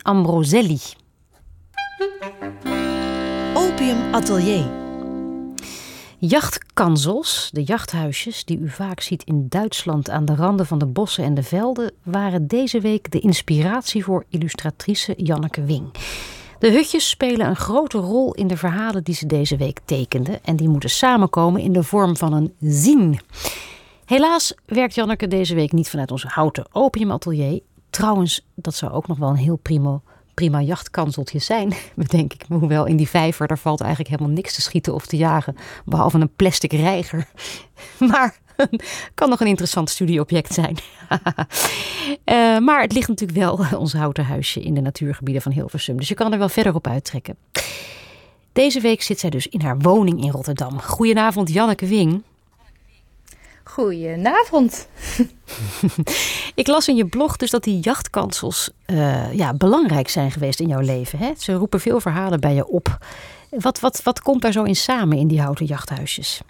Ambroselli. Opium Atelier. Jachtkansels, de jachthuisjes die u vaak ziet in Duitsland aan de randen van de bossen en de velden, waren deze week de inspiratie voor illustratrice Janneke Wing. De hutjes spelen een grote rol in de verhalen die ze deze week tekende en die moeten samenkomen in de vorm van een zine. Helaas werkt Janneke deze week niet vanuit ons houten opiumatelier. Trouwens, dat zou ook nog wel een heel prima jachtkanseltje zijn, bedenk ik. Hoewel in die vijver, daar valt eigenlijk helemaal niks te schieten of te jagen, behalve een plastic reiger. Maar kan nog een interessant studieobject zijn. Maar het ligt natuurlijk wel, ons houten huisje, in de natuurgebieden van Hilversum. Dus je kan er wel verder op uittrekken. Deze week zit zij dus in haar woning in Rotterdam. Goedenavond, Janneke Wing. Goedenavond. Ik las in je blog dus dat die jachtkansels belangrijk zijn geweest in jouw leven. Hè? Ze roepen veel verhalen bij je op. Wat komt daar zo in samen in die houten jachthuisjes?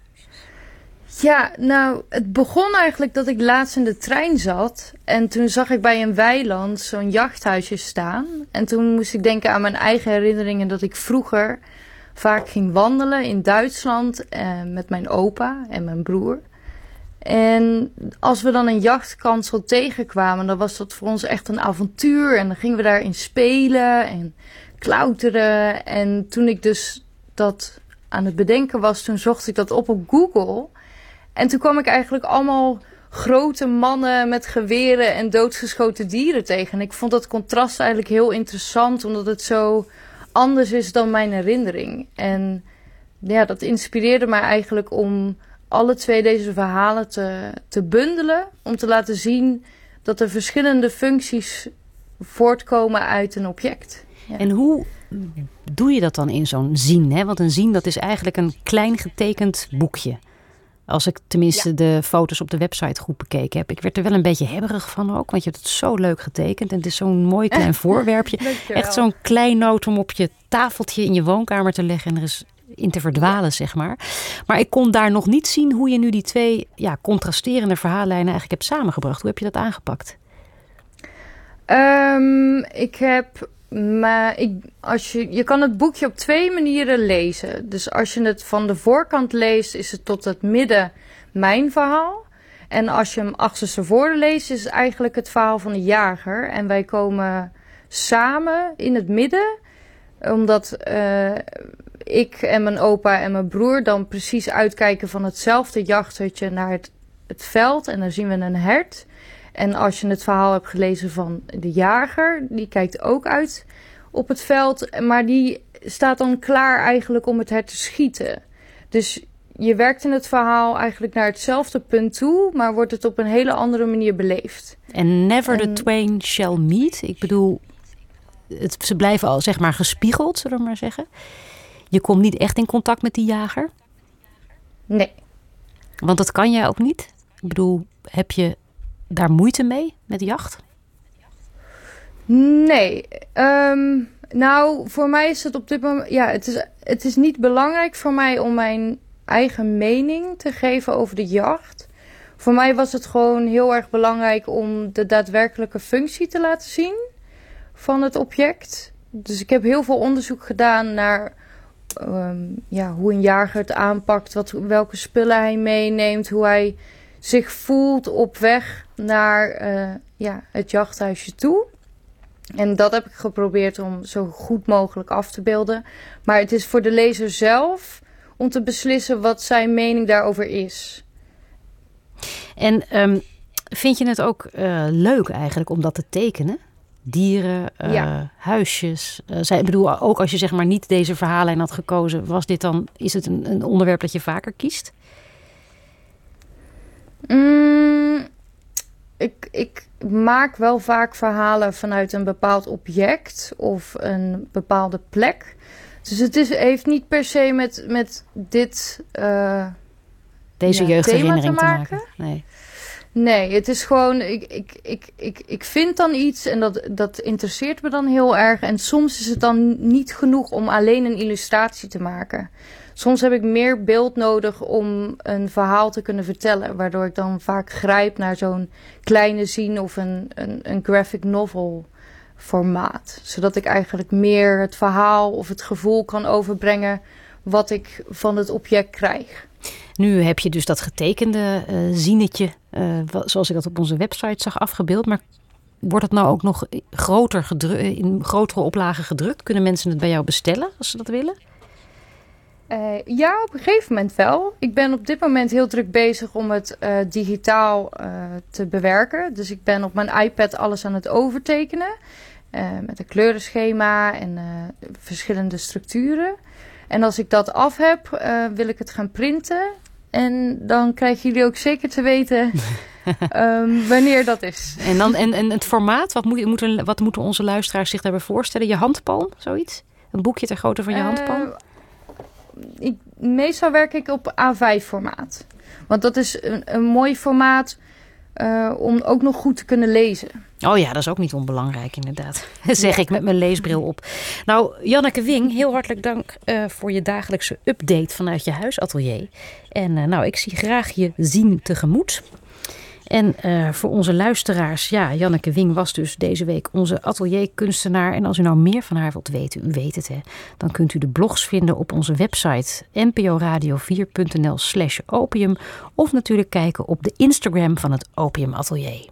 Ja, nou, het begon eigenlijk dat ik laatst in de trein zat. En toen zag ik bij een weiland zo'n jachthuisje staan. En toen moest ik denken aan mijn eigen herinneringen dat ik vroeger vaak ging wandelen in Duitsland met mijn opa en mijn broer. En als we dan een jachtkansel tegenkwamen, dan was dat voor ons echt een avontuur. En dan gingen we daarin spelen en klauteren. En toen ik dus dat aan het bedenken was, toen zocht ik dat op Google. En toen kwam ik eigenlijk allemaal grote mannen met geweren en doodgeschoten dieren tegen. En ik vond dat contrast eigenlijk heel interessant, omdat het zo anders is dan mijn herinnering. En ja, dat inspireerde mij eigenlijk om alle twee deze verhalen te bundelen. Om te laten zien dat er verschillende functies voortkomen uit een object. Ja. En hoe doe je dat dan in zo'n zine? Hè? Want een zine, dat is eigenlijk een klein getekend boekje. Als ik tenminste de foto's op de website goed bekeken heb. Ik werd er wel een beetje hebberig van ook. Want je hebt het zo leuk getekend. En het is zo'n mooi klein voorwerpje. Echt zo'n klein noot om op je tafeltje in je woonkamer te leggen. En er is in te verdwalen, zeg maar. Maar ik kon daar nog niet zien hoe je nu die twee contrasterende verhaallijnen eigenlijk hebt samengebracht. Hoe heb je dat aangepakt? Je kan het boekje op twee manieren lezen. Dus als je het van de voorkant leest, is het tot het midden mijn verhaal. En als je hem achterstevoren leest, is het eigenlijk het verhaal van de jager. En wij komen samen in het midden, omdat ik en mijn opa en mijn broer dan precies uitkijken van hetzelfde jachthutje naar het veld. En dan zien we een hert. En als je het verhaal hebt gelezen van de jager, die kijkt ook uit op het veld. Maar die staat dan klaar eigenlijk om het hert te schieten. Dus je werkt in het verhaal eigenlijk naar hetzelfde punt toe, maar wordt het op een hele andere manier beleefd. En never the twain shall meet. Ik bedoel, ze blijven al zeg maar gespiegeld, zullen we maar zeggen. Je komt niet echt in contact met die jager? Nee. Want dat kan jij ook niet? Ik bedoel, heb je daar moeite mee met jacht? Nee. Nou, voor mij is het op dit moment... Ja, het is niet belangrijk voor mij om mijn eigen mening te geven over de jacht. Voor mij was het gewoon heel erg belangrijk om de daadwerkelijke functie te laten zien van het object. Dus ik heb heel veel onderzoek gedaan naar hoe een jager het aanpakt, welke spullen hij meeneemt, hoe hij zich voelt op weg naar het jachthuisje toe. En dat heb ik geprobeerd om zo goed mogelijk af te beelden. Maar het is voor de lezer zelf om te beslissen wat zijn mening daarover is. En vind je het ook leuk eigenlijk om dat te tekenen? Dieren, huisjes. Ik bedoel, ook als je zeg maar niet deze verhaallijn had gekozen, is het een onderwerp dat je vaker kiest? Ik maak wel vaak verhalen vanuit een bepaald object of een bepaalde plek. Dus het heeft niet per se met dit deze jeugdherinnering te maken. Nee, het is gewoon, ik vind dan iets en dat interesseert me dan heel erg. En soms is het dan niet genoeg om alleen een illustratie te maken. Soms heb ik meer beeld nodig om een verhaal te kunnen vertellen. Waardoor ik dan vaak grijp naar zo'n kleine zine of een graphic novel formaat. Zodat ik eigenlijk meer het verhaal of het gevoel kan overbrengen wat ik van het object krijg. Nu heb je dus dat getekende zinnetje, zoals ik dat op onze website zag afgebeeld. Maar wordt het nou ook nog in grotere oplagen gedrukt? Kunnen mensen het bij jou bestellen als ze dat willen? Ja, op een gegeven moment wel. Ik ben op dit moment heel druk bezig om het digitaal te bewerken. Dus ik ben op mijn iPad alles aan het overtekenen. Met een kleurenschema en verschillende structuren. En als ik dat af heb, wil ik het gaan printen. En dan krijgen jullie ook zeker te weten wanneer dat is. En het formaat, wat moeten onze luisteraars zich daarbij voorstellen? Je handpalm, zoiets? Een boekje ter grootte van je handpalm? Meestal werk ik op A5 formaat. Want dat is een mooi formaat om ook nog goed te kunnen lezen. Oh ja, dat is ook niet onbelangrijk inderdaad. Zeg ik met mijn leesbril op. Nou, Janneke Wing, heel hartelijk dank voor je dagelijkse update vanuit je huisatelier. En ik zie graag je zien tegemoet. En voor onze luisteraars, ja, Janneke Wing was dus deze week onze atelierkunstenaar. En als u nou meer van haar wilt weten, u weet het hè, dan kunt u de blogs vinden op onze website nporadio4.nl/opium. Of natuurlijk kijken op de Instagram van het Opium Atelier.